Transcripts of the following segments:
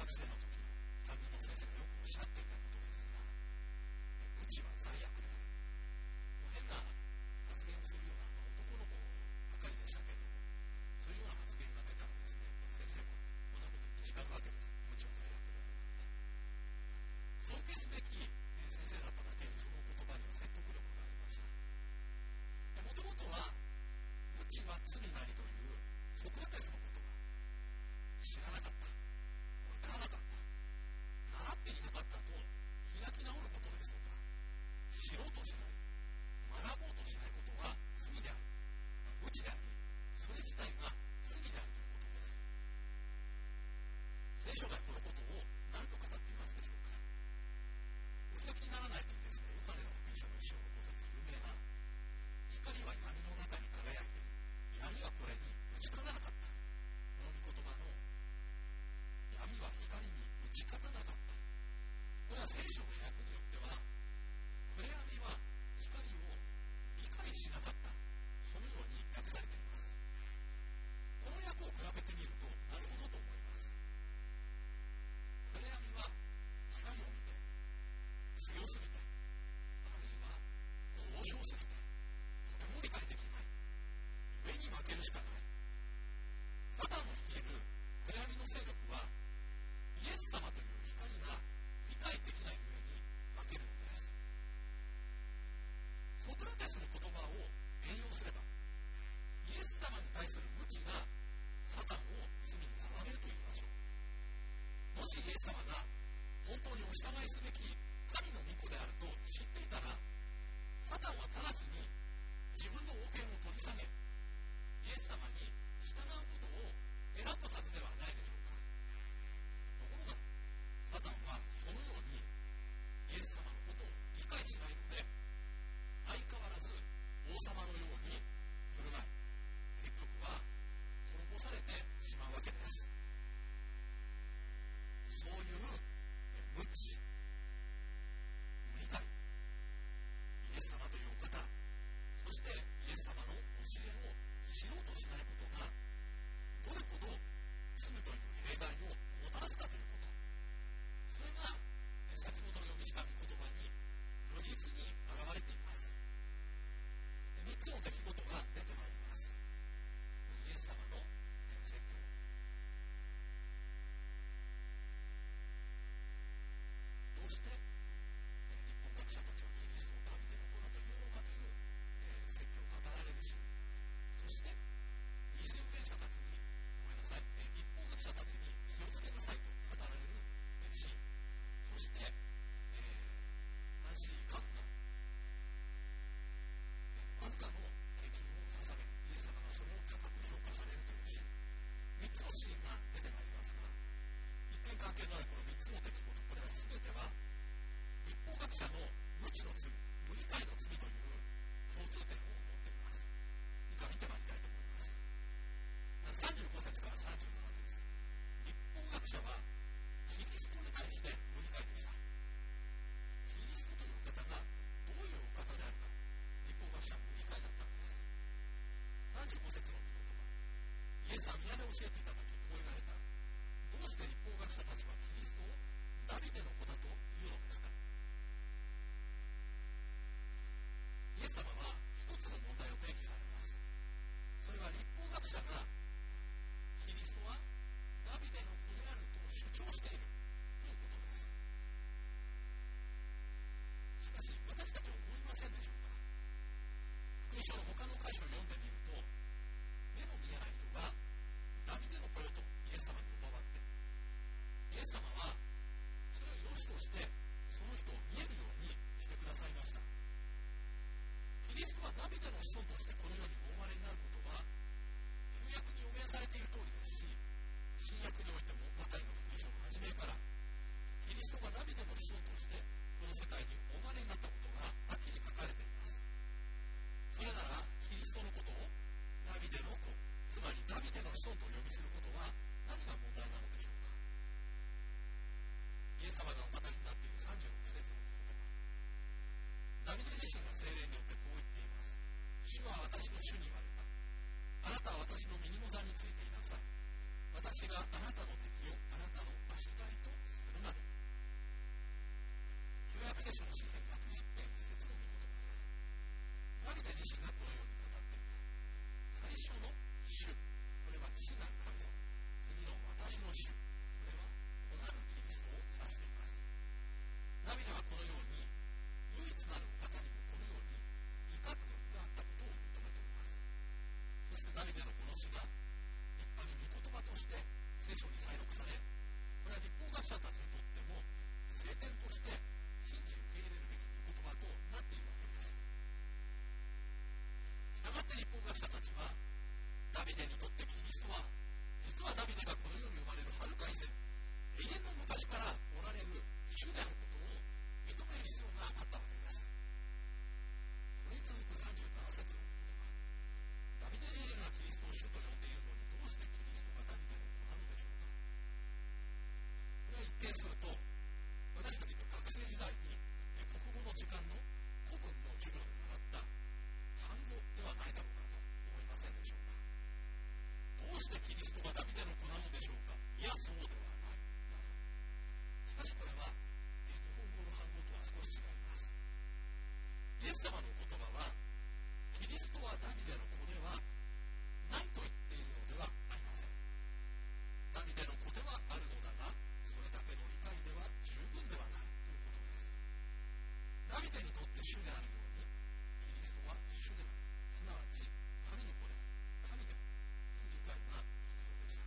学生の時の担任の先生がよくおっしゃっていたことですが、無知は罪悪である。変な発言をするような、男の子ばかりでしたけれども、そういうような発言が出たらですね、先生もこんなこと言って叱るわけです。無知は罪悪であるなんて。尊敬すべき先生だっただけに、その言葉には説得力がありました。もともとは無知は罪なりというソクラテスの言葉、知らなかった、わからなかった、習っていなかったと開き直ることですとか、知ろうとしない、学ぼうとしないことは罪である、無知であり、それ自体が罪であるということです。聖書がこのことを何と語っていますでしょうか。お開きにならないといいんですが、ヨハネの福音書の1章の5節、有名な光は闇の中に輝いている、闇はこれに打ち勝たなかった。この御言葉の闇は光に打ち勝たなかった。これは聖書の訳によっては、暗闇は光を理解しなかった、そのように訳されています。この訳を比べてみると、なるほどと思います。暗闇は光を見て強すぎて、あるいは高尚すぎてとても理解できない、上に負けるしかない。サタンの率いる暗闇の勢力は、イエス様という光が理解できない上に負けるのです。ソクラテスの言葉を援用すれば、イエス様に対する無知がサタンを罪に定めると言いましょう。もしイエス様が本当にお従いすべき神の御子であると知っていたら、サタンは直ちに自分の王権を取り下げ、イエス様に従うことを選ぶはずではないでしょうか。ところがサタンはそのようにイエス様のことを理解しないので、相変わらず王様のように振る舞い、結局は滅ぼされてしまうわけです。そういう無知、無理解、イエス様というお方、そしてイエス様の教えを知ろうとしないことが、どれほど罪という弊害をもたらすかということ、それが先ほど読みした御言葉に如実に現れています。3つの出来事が出てまいります。イエス様の説教、どうして立法学者たちはキリストをダビデの子だというのかという説教を語られるし、そして偽預言者たちに、立法学者たちに気をつけなさいと語られるシーン、そしてナンシー・カフがわずかの献金を捧げる、イエス様がそれを高く評価されるというシーン、3つのシーンが出てまいりますが、一見関係のあるこの3つの出来事、これは全ては立法学者の無知の罪、無理解の罪という共通点を持っています。以下見てまいりたいと思います。35節から37節、立法学者はキリストに対して無理解でした。キリストというお方がどういうお方であるか、立法学者は無理解だったんです。35節の御言葉、イエスは宮で教えていたときこう言われた。どうして立法学者たちはキリストをダビデの子だと言うのですか。イエス様は一つの問題を提起されます。それは立法学者がキリストはダビデの子であると主張しているということです。しかし私たちは思いませんでしょうか。福音書の他の箇所を読んでみると、目の見えない人がダビデの子よとイエス様に呼ばわって、イエス様はそれを良しとしてその人を見えるようにしてくださいました。キリストはダビデの子孫としてこの世にお生まれになることは旧約に予言されている通りですし、新約においてもマタイの福音書の初めからキリストがダビデの子孫としてこの世界にお生まれになったことがはっきり書かれています。それならキリストのことをダビデの子、つまりダビデの子孫とお呼びすることは何が問題なのでしょうか。イエス様がお語りになっている36節の言葉、ダビデ自身が聖霊によってこう言っています。主は私の主に言われた。あなたは私の右の座についていなさい。私があなたの敵をあなたの足台と約聖書の詩編110編1節の御言葉です。ダビデ自身がこのように語っている。最初の主、これは父なる神様。次の私の主、これは子なるキリストを指しています。ダビデはこのように唯一なるお方にもこのように威嚇があったことを認めています。そしてダビデのこの詩が立派に御言葉として聖書に採録され、これは律法学者たちにとっても聖典として信じ受け入れるべき御言葉となっているわけです。したがって律法学者たちはダビデにとってキリストは実はダビデがこの世に生まれるはるか以前、永遠の昔からおられる主であることを認める必要があったわけです。それに続く37節の言葉、ダビデ自身がキリストを主と呼んでいるのにどうしてキリストがダビデの子なのでしょうか。これは一見すると私たちが学生時代に国語の時間の古文の授業で習った反語ではないだろうかと思いませんでしょうか。どうしてキリストがダビデの子なのでしょうか。いや、そうではない。しかしこれは日本語の反語とは少し違います。イエス様の言葉はキリストはダビデの子ではないと言っているのではありません。ダビデの子ではあるのだが、それだけの理解では十分ではないということです。ダビデにとって主であるように、キリストは主である、すなわち神の子である、神であるという理解が必要でした。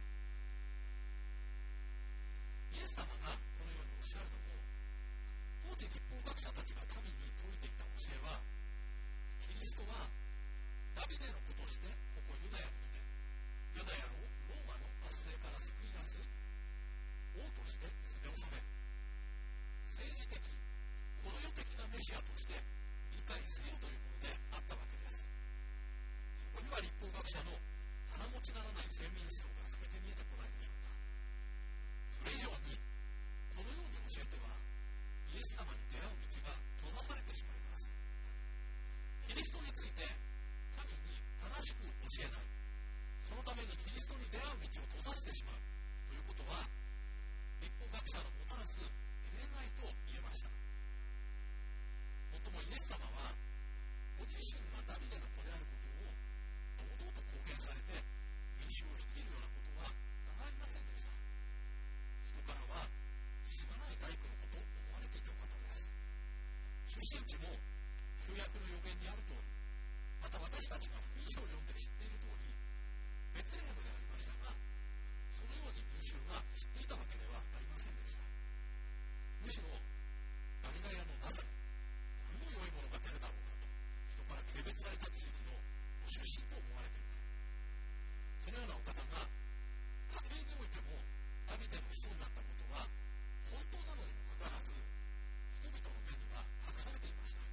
イエス様がこのようにおっしゃるのも、当時律法学者たちが民に説いていた教えは、キリストはダビデの子としてここユダヤに来て、ユダヤをローマの圧政から救い出す王として据え納める、政治的、この世的なメシアとして理解せよというものであったわけです。そこには律法学者の腹持ちならない先民思想が全て見えてこないでしょうか。それ以上にこのように教えてはイエス様に出会う道が閉ざされてしまいます。キリストについて民に正しく教えない、そのためにキリストに出会う道を閉ざしてしまうということは、律法学者のもたらす弊害と言えました。もっともイエス様はご自身がダビデの子であることを堂々と公言されて民衆を率いるようなことはなさいませんでした。人からはしがない大工のことを思われていたお方です。出身地も旧約の予言にある通り、また私たちが福音書を読んで知っている通り、ベツレヘムでありましたが、そのように民衆が知っていたわけではありませんでした。むしろガリラヤのナザレ、何の良いものが出るだろうかと人から軽蔑された地域のご出身と思われていた。そのようなお方が家庭においてもダビデの子孫だったことは本当なのにもかかわらず、人々の目には隠されていました。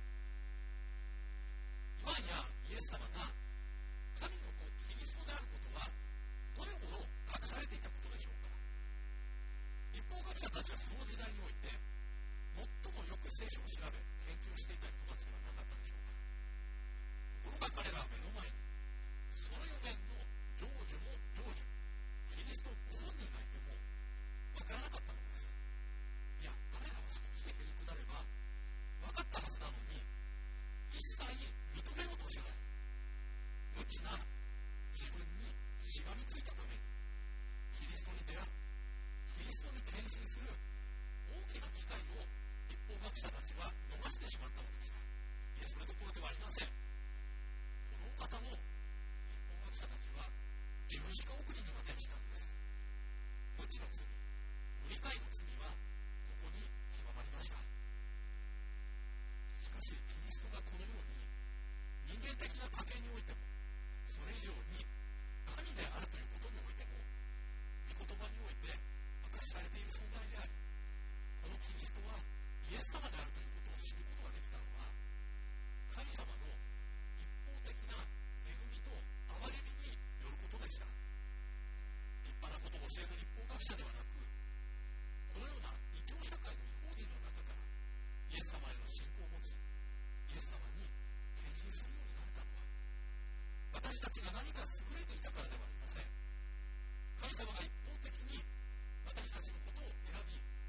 いわんやイエス様が神の子キリストであることはどれほど隠されていたことでしょうか。律法学者たちはその時代において最もよく聖書を調べ研究していた人たちではなかったでしょうか。ところが彼らは目の前にその予言の成就も成就、キリストご本人がいてもわからなかったのです。いや、彼らは少しでへりくだれば分かったはずなのに、一切認めようとしない。無知な自分にしがみついたために、キリストに出会う、キリストに献身する大きな機会を律法学者たちは逃してしまったのでした。いえ、それどころではありません。このお方を律法学者たちは十字架送りにまでしたんです。無知の罪、無理解の罪はここに極まりました。しかしキリストがこのように人間的な家系においても、それ以上に神であるということにおいても、御言葉において明かしされている存在であり、このキリストはイエス様であるということを知ることができたのは、神様の一方的な恵みと憐れみによることでした。立派なことを教える律法学者ではなく、このような異教社会の異邦人の中からイエス様への信仰を持ち、イエス様に献身するようになれたのは、私たちが何か優れていたからではありません。神様が一方的に私たちのことを選び、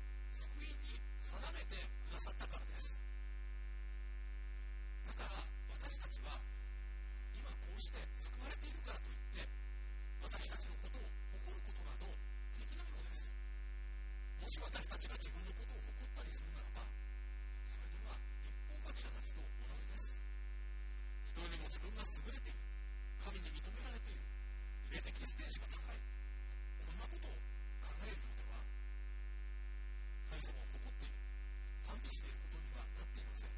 ちが自分のことを誇ったりするならば、それでは立法学者たちと同じです。人よりも自分が優れている、神に認められている、霊的ステージが高い、こんなことを考えるようでは、神様を誇っている、賛美していることにはなっていません。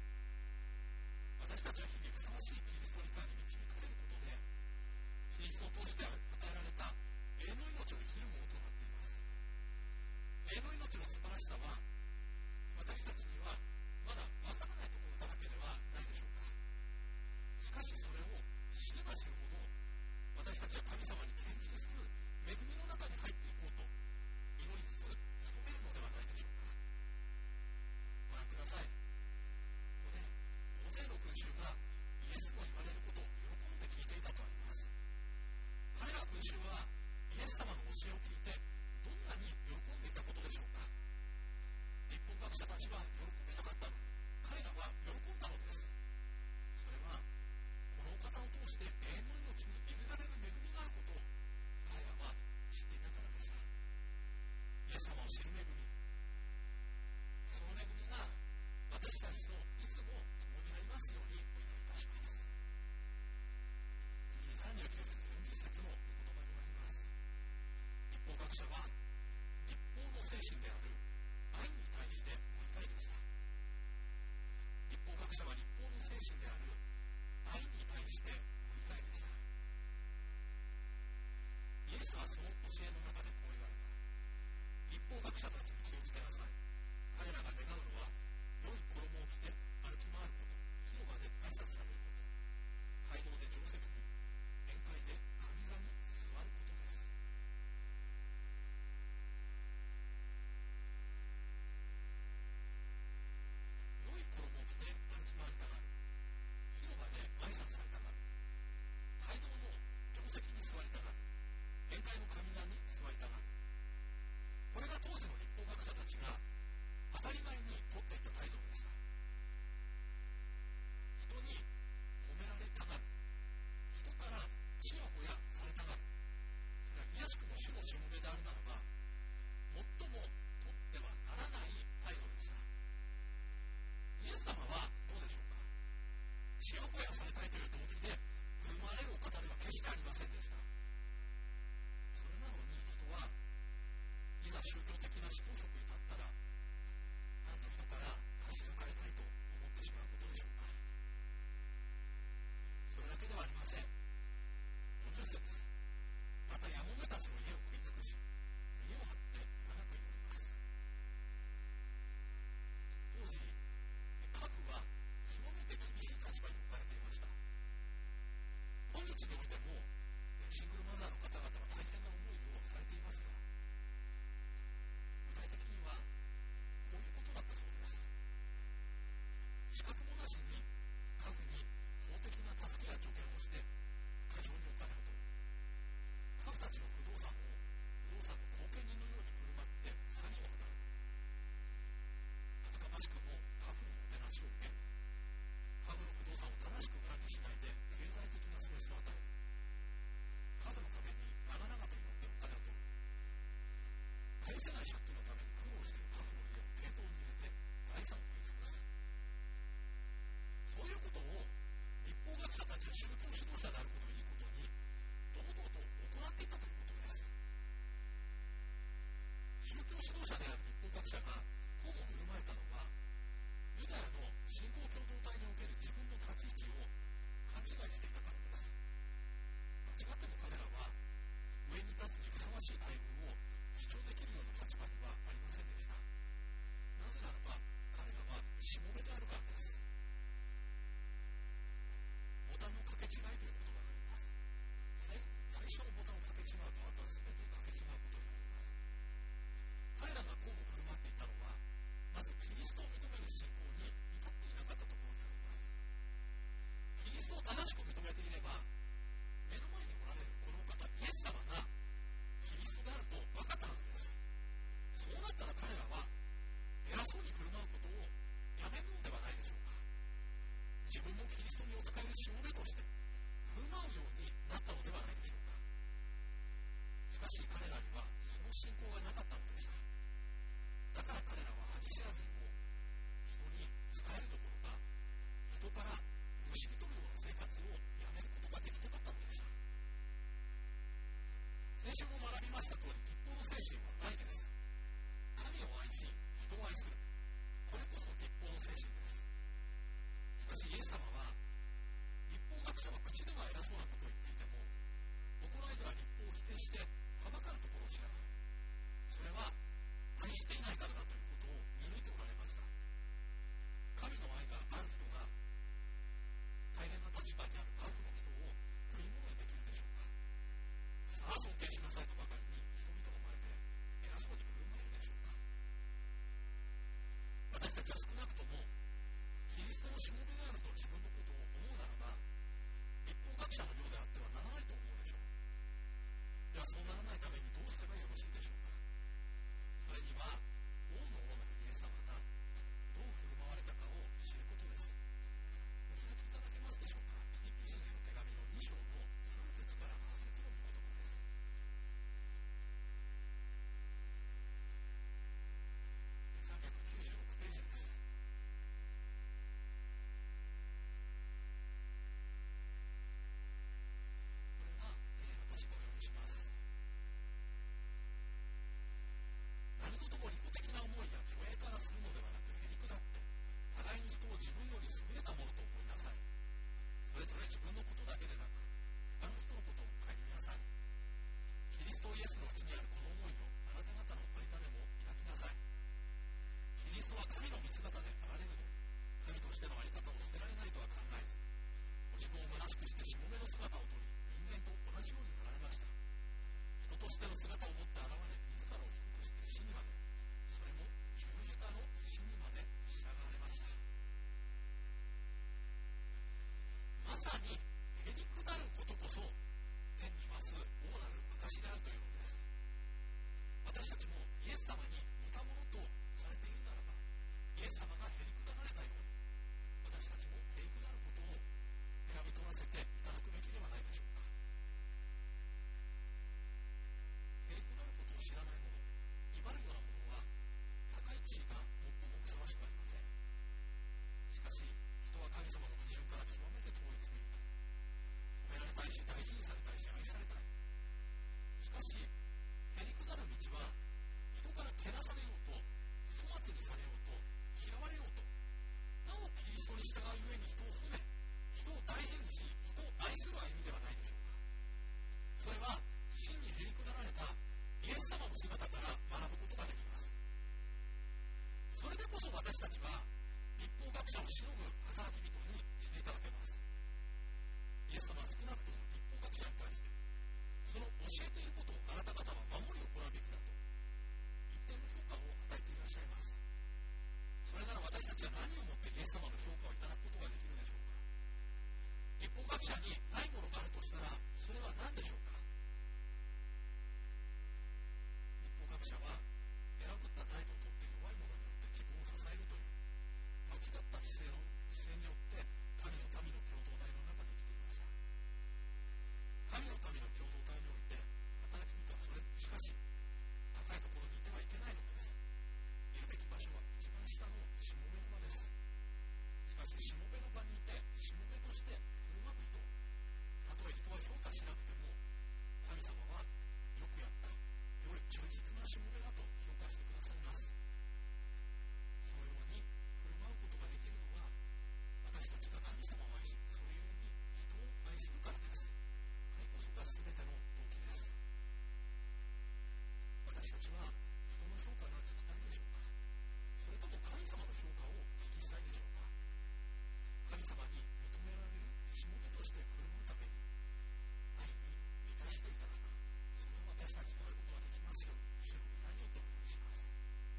私たちは日々ふさわしいキリスト理解に導かれることで、キリストを通して与えられた永の命を生きるものとなっています。永の命の素晴らしさは、私たちにはまだわからないところだらけではないでしょうか。しかしそれを知れば知るほど、私たちは神様に献身する恵みの中に入っていこうと祈りつつ努めるのではないでしょうか。ご覧ください。ここで大勢の群衆がイエスの言われることを喜んで聞いていたとあります。彼ら群衆はイエス様の教えを聞いてどんなに喜んでいたことでしょうか。立法学者たちは喜べなかったのに、彼らは喜んだのです。それはこのお方を通して永遠の命に入れられる恵みがあることを彼らは知っていたからでした。イエス様を知る恵み、その恵みが私たちといつも共になりますようにお祈りいたします。次に39節40節の御言葉に参ります。立法学者は立法の精神である愛に対してご理解でした。立法学者は立法の精神である愛に対してご理解でした。イエスはその教えの中でこう言われた。立法学者たちに気をつけなさい。彼らが願うのは良い衣を着て歩き回ること、広場で挨拶されること、街道で定石に、宴会で上座に座ることです。良い衣を着て歩き回りたがる、広場で挨拶されたがる、街道の定石に座りたがる、宴会の上座に座りたがる。これが当時の立法学者たちが当たり前にとっていた態度でした。人に褒められたがる、人からちやほやされたがる、それはいやしくも主のしもべであるならば最もとってはならない態度でした。イエス様はどうでしょうか。ちやほやされたいという動機で振る舞われるお方では決してありませんでした。それなのに人はいざ宗教的な指導職に立ったら、何の人から貸し付かれたいと思ってしまうことでしょうか。それだけではありません。40節、またやもめたちの家を食い尽くし、見栄を張って長く祈ります。当時、家父は極めて厳しい立場に置かれていました。今日においてもシングルマザーの方々は大変な思いをされていますが、具体的にはこういうことだったそうです。資格もなしに家父に法的な助けや助言をして過剰にお金を取る。家父たちの不動産の後見人のように振る舞って詐欺を働く。厚かましくも家父のもてなしを受ける。家父の不動産を正しく管理しないで経済的な損失を与える。家父のために長々と祈ってお金を取る。返せない借金のために苦労している家父の家を抵当に入れて財産を食い尽くす。そういうことを立法学者たちは宗教指導者であることをいいことに堂々と行っていたということです。宗教指導者である立法学者がこうも振る舞えたのは、ユダヤの信仰共同体における自分の立ち位置を勘違いしていたからです。間違っても彼らは上に立つにふさわしい待遇を主張できるような立場にはありませんでした。なぜならば彼らはしもべであるからです。ボタンの掛け違いという言葉があります。最初のボタンを掛け違うと、あとは全て掛け違うことになります。彼らがこうも振る舞っていたのは、まずキリストを認める信仰に至っていなかったところにあります。キリストを正しく認めていれば、目の前におられるこのお方イエス様がキリストであると分かったはずです。そうなったら彼らは偉そうに振る舞うことをやめるのではないでしょうか。自分もキリストにお仕えるしもべとして振る舞うようになったのではないでしょうか。しかし彼らにはその信仰がなかったのでした。 精神はないです。神を愛し、人を愛する。これこそ立法の精神です。しかしイエス様は、立法学者は口では偉そうなことを言っていても、行いでは立法を否定して、はばかるところを知らない。それは、愛していないからだということを見抜いておられました。神の愛がある人が、大変な立場である家父の人を食い物にできるでしょうか。さあ尊敬しなさいとばかりに人々の前で偉そうに振る舞えるでしょうか。私たちは少なくともキリストのしもべであると自分のことを思うならば、立法学者のようであってはならないと思うでしょう。ではそうならないためにどうすればよろしいでしょうか。それには王の王なるイエス様がどう振る舞われたかを知ることです。お開きいただけますでしょうか。ピリピ人への手紙の2章の3節から8節の御言葉です。396ページです。これは、私がお読みします。何事も利己的な思いや虚栄からするのではなく、へりくだって互いに人を自分より優れたものと思いなさい。それぞれ自分のことだけでなく、他の人のことを顧みなさい。キリストイエスのうちにあるこの思いをあなた方の間でも抱きなさい。キリストは神の見姿であられるのに、神としての在り方を捨てられないとは考えず、ご自分を虚しくしてしもべの姿をとり、人間と同じようになられました。人としての姿を持って現れ、自らを低くして死にまで、それも十字架の死にまで従われました。まさにへりくだることこそ天に増す大なる証であるというのです。私たちもイエス様に似たものとされているならば、イエス様がへりくだられたように、私たちもへりくだることを選び取らせていただくべきではないでしょうか。へりくだることを知らない者、威張るような者は高い地位が最もふさわしくありません。しかし人は神様の基準から極めて遠い罪人。褒められたいし大事にされたいし愛されたい。しかしへりくだる道は、人からけなされようと、粗末にされようと、嫌われようと、なおキリストに従うゆえに人を褒め、人を大事にし、人を愛する歩みではないでしょうか。それは真にへりくだられたイエス様の姿から学ぶことができます。それでこそ私たちは立法学者をしのぐ働き人にしていただけます。イエス様は少なくとも立法学者に対して、その教えていることをあなた方は守り行うべきだと一定の評価を与えていらっしゃいます。それなら私たちは何をもってイエス様の評価をいただくことができるでしょうか。立法学者にないものがあるとしたら、それは何でしょうか。立法学者は選ぶった態度をとって弱い者によって自分を支えるという間違った姿勢によって神の民の共同体の中に生きていました。神の民の共同体において働き人はしかし高いところにいてはいけないのです。いるべき場所は一番下のしもべの場です。しかししもべの場にいてしもべとして振る舞う人、たとえ人は評価しなくても、神様はよくやった、良い忠実なしもべだと評価してくださいます。そのように振る舞うことができるのは、私たちが神様を愛し、そういうように人を愛するからです。これこそが全ての動機です。私たちは人の評価が聞きたいでしょうか。それとも神様の評価を聞きしたいでしょうか。神様に認められるしもべとして振る舞うために、愛に満たしていただく、そんな私たちがあることができますように、主の皆によってお願いします。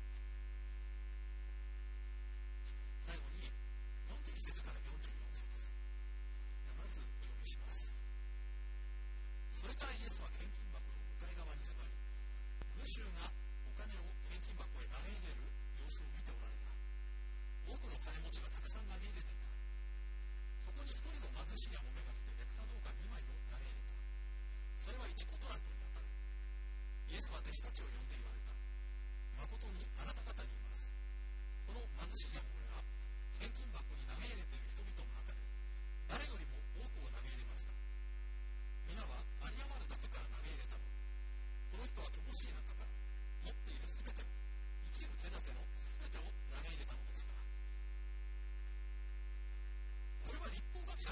最後に42節から44節、まずお読みします。それからイエスは献金箱の向かい側に座り、群衆がお金を献金箱へ投げ入れる様子を見ておられた。多くの金持ちがたくさん投げ入れていた。そこに一人の貧しいやもめが来て、ネクタ銅貨2枚を投げ入れた。それは1コトラントに当たる。イエスは弟子たちを呼んで言われた。誠にあなた方に言います。この貧しいやもめは献金箱に投げ入れている人々の中で誰よりも多くを投げ入れました。皆は有り余るだけから投げ入れたのに、この人は乏しい中から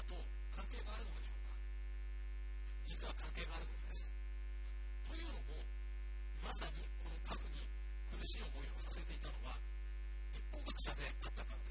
と関係があるのでしょうか。実は関係があるのです。というのも、まさにこの家父に苦しい思いをさせていたのは律法学者であったからです。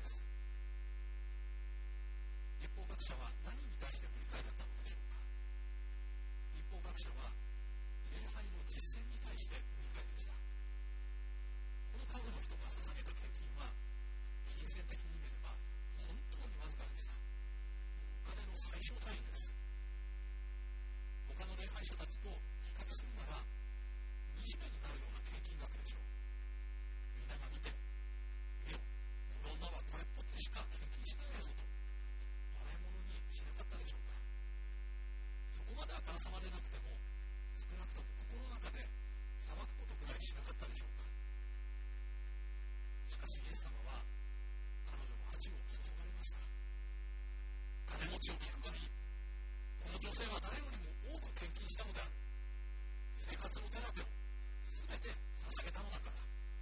律法学者は何に対して無理解だったのでしょうか。律法学者は礼拝の実践に対して無理解でした。この家父の人が捧げた献金は金銭的に見れば本当にわずかでした。お金の最小単位です。他の礼拝者たちと比較するなら惨めになるような献金額でしょう。みんなが見て、見ろ、この女はこれっぽっちしか献金してないぞと笑い物にしなかったでしょうか。そこまであからさまでなくても、少なくとも心の中で裁くことくらいしなかったでしょうか。しかしイエス様は彼女の恥を注がれました。金持ちを聞くがいい。この女性は誰よりも多く献金したのである。生活の手当をすべて捧げたのだから。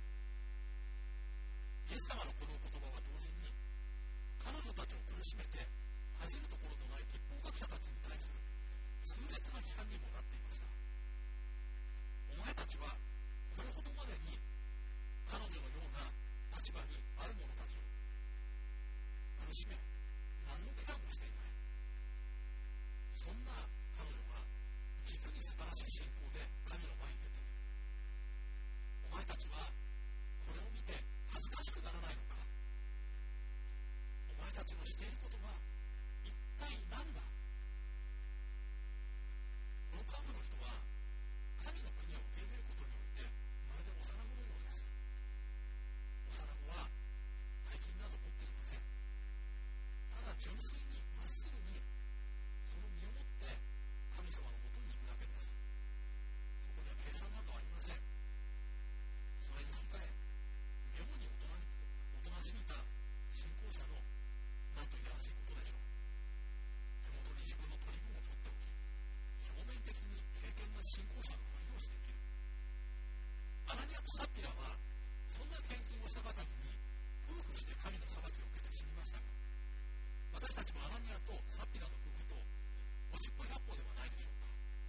イエス様のこの言葉は同時に彼女たちを苦しめて恥じるところのない律法学者たちに対する痛烈な批判にもなっていました。お前たちはこれほどまでに彼女のような立場にある者たちを苦しめ、何のケアもしていない。そんな彼女が実に素晴らしい信仰で神の前に出て、お前たちはこれを見て恥ずかしくならないのか。お前たちのしていることは一体何だ。この幹部の人は神の国を受け入れることにおいてまるで幼子のようです。幼子は大金など持っていません。ただ純粋にまっすぐにその身をもって神様のもとに行くだけです。そこには計算などありません。それに引き換え、妙におとなしみた信仰者のなんといやらしいことでしょう。手元に自分の取り分を取っておき、表面的に敬虔な信仰者のふりをして生きる。アナニアとサッピラはそんな献金をしたばかりに夫婦して神の裁きを受けて死にましたが、私たちもアナニアとサッピラの夫婦と50歩100歩ではないでしょうか。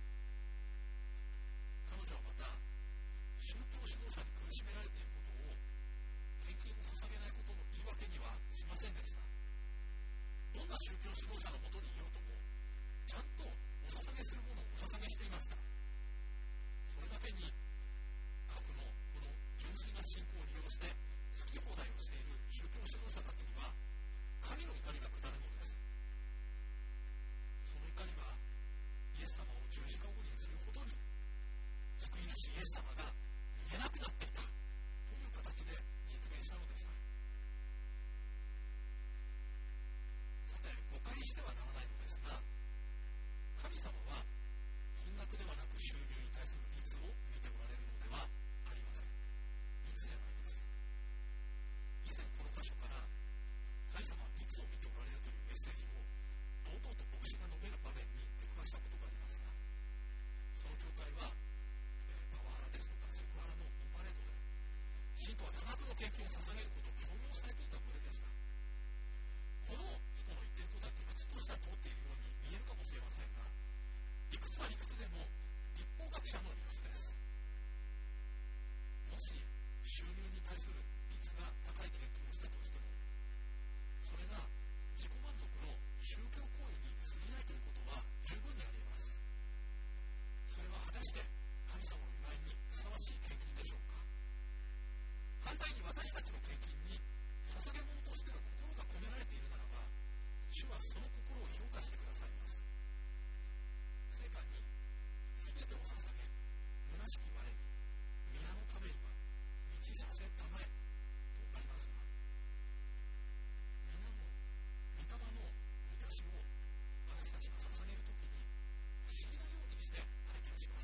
彼女はまた宗教指導者に苦しめられていることを献金を捧げないことの言い訳にはしませんでした。どんな宗教指導者のもとにいようとも、ちゃんとお捧げするものをお捧げしていました。それだけに各のこの純粋な信仰を利用して好き放題をしている宗教指導者たちには神の怒りが下るのです。その怒りはイエス様を十字架五輪にするほどに救い主イエス様が見えなくなっていたという形で実現したのでした。さて、誤解してはならないのですが、神様は金額ではなく収入に対する律を見ておられるのではありません。律じゃないです。以前この箇所から神様は律を見ておられるというメッセージを堂々と牧師が述べる場面に出くわしたことがありますが、その教会はパワハラですとかセクハラのオンパレードで信徒は多額の献金を捧げることを強要されていた群れでした。この人の言っていることは理屈としては通っているように見えるかもしれませんが、理屈は理屈でも律法学者の理屈です。もし収入に対する率が高い献金をしたとしても、それが自己満足の宗教行為に過ぎないということは十分にあります。それは果たして神様の御前にふさわしい献金でしょうか。反対に私たちの献金に捧げ物としての心が込められているならば、主はその心を評価してくださいます。聖歌に全てを捧げ、虚しき我に皆のためには道させたまえとありますが、皆の御霊の満たしを私たちが捧げるときに不思議なようにして体験します。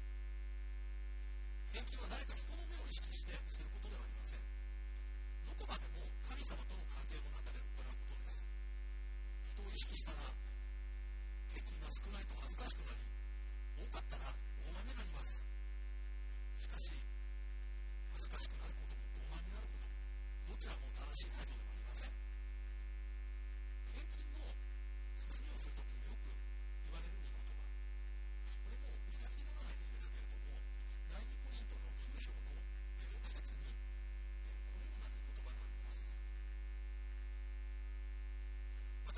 献金は誰か人の目を意識してすることではありません。どこまでも神様との関係の中で行うことです。人を意識したら献金が少ないと恥ずかしくなり、多かったら傲慢になります。しかし恥ずかしくなることも傲慢になることもどちらも正しい態度ではありません。献金の進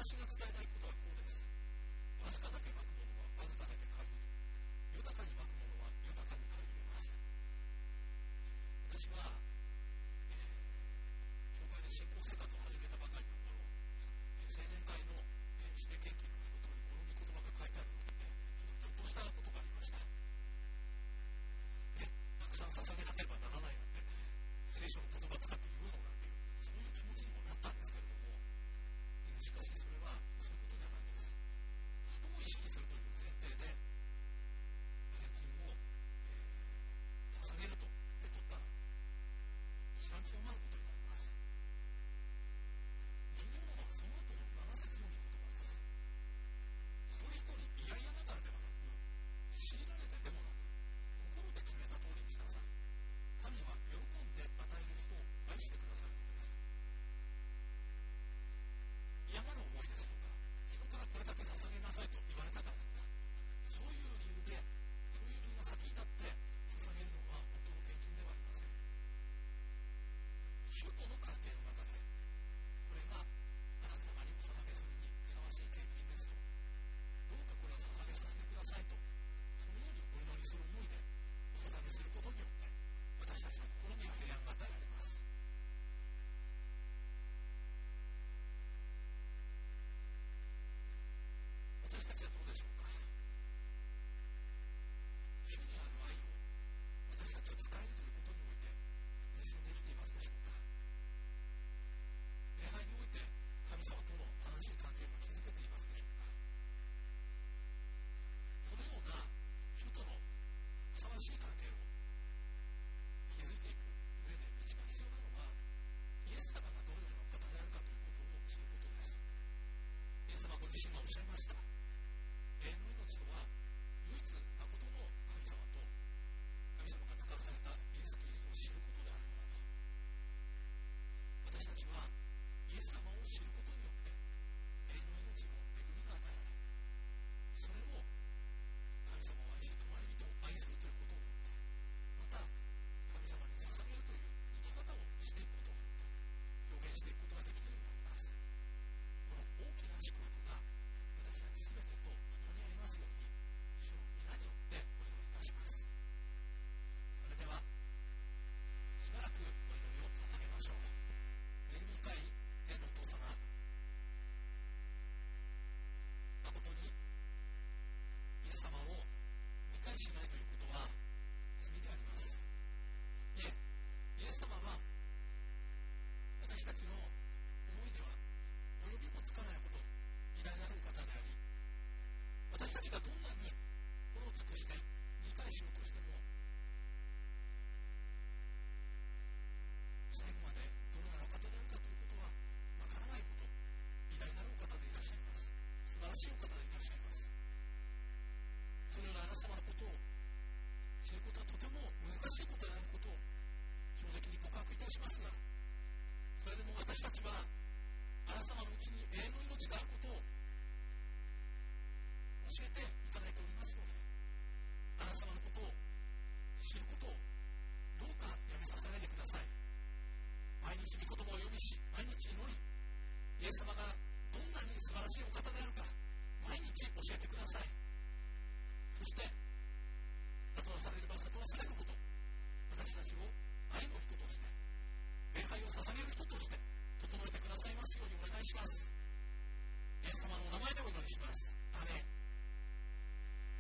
私が伝えたいことはこうです。わずかだけまくものはわずかだけ限り、豊かにまくものは豊かに限ります。私は、教会で信仰生活を始めたばかりの頃、青年会の、指定献金の封筒にこの御言葉が書いてあるのを見て、ちょっとぎょっとしたことがありました。たくさん捧げなければならないなんて、聖書の言葉を使って言うのなんていう、そういう気持ちにもなったんですけれども、しかしそれはそういうことではないんです。人を意識するという前提で献金を、捧げると受け取ったら悲惨極まることになります。重要なのはその後の7節の御言葉です。一人一人嫌々ながらではなく、強いられてでもなく、心で決めた通りにしなさい。神は喜んで与える人を愛してくださるのです。嫌がる思いですとか、人からこれだけ捧げなさいと言われたからとか、そういう理由が先に立って捧げるのは本当の献金ではありません。主との関係の中で、これがあなた様にお捧げするにふさわしい献金ですと、どうかこれを捧げさせてくださいと、そのようにお祈りする思いでお捧げすることによって、私たちの心には平安が与えられます。私たちはどうでしょうか。主にある愛を私たちは使えるということにおいて実践できていますでしょうか。礼拝において神様との楽しい関係を築けていますでしょうか。そのような主とのふさわしい関係を築いていく上で一番必要なのは、イエス様がどのようなお方であるかということを知ることです。イエス様ご自身がおっしゃいました。永遠の命とは唯一誠の神様と神様が使わされたイエス・キリストを知ることであるのだと。私たちはイエス様を知ることによって永遠の命の恵みが与えられ、それを神様を愛し隣人を愛するということをもって、また神様に捧げるという生き方をしていくことをもって表現していくことができるようになります。この大きな祝福が私たちすべてと共にありますように、主の皆によってお祈りいたします。それではしばらくお祈りを捧げましょう。恵み深い天のお父様、誠にイエス様を理解しないということは罪であります。いえ、イエス様は私たちの思いでは及びもつかないほど偉大なるお方であり、私たちがどんなに心を尽くして理解しようとしても、最後までどのようなお方であるかということはわからないほど偉大なるお方でいらっしゃいます。素晴らしいお方でいらっしゃいます。そのようなあなた様のことを知ることはとても難しいことであることを正直に告白いたしますが、それでも私たちはあなた様のうちに永遠の命があることを教えていただいておりますので、あなた様のことを知ることをどうかやめさせないでください。毎日御言葉を読みし、毎日祈り、イエス様がどんなに素晴らしいお方であるか毎日教えてください。そして悟らされれば悟らされるほど、私たちを愛の人として、礼拝を捧げる人として整えてくださいますようにお願いします。イエス様のお名前でお祈りします。